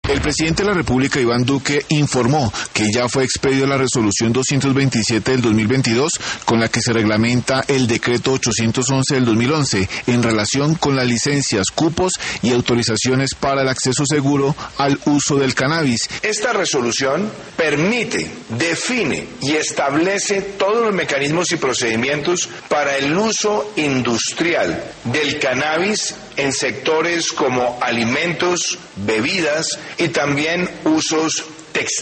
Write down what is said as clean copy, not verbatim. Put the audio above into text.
El presidente de la República, Iván Duque, informó que ya fue expedida la resolución 227 del 2022, con la que se reglamenta el decreto 811 del 2011 en relación con las licencias, cupos y autorizaciones para el acceso seguro al uso del cannabis. Esta resolución permite, define y establece todos los mecanismos y procedimientos para el uso industrial del cannabis en sectores como alimentos, bebidas y también usos textiles.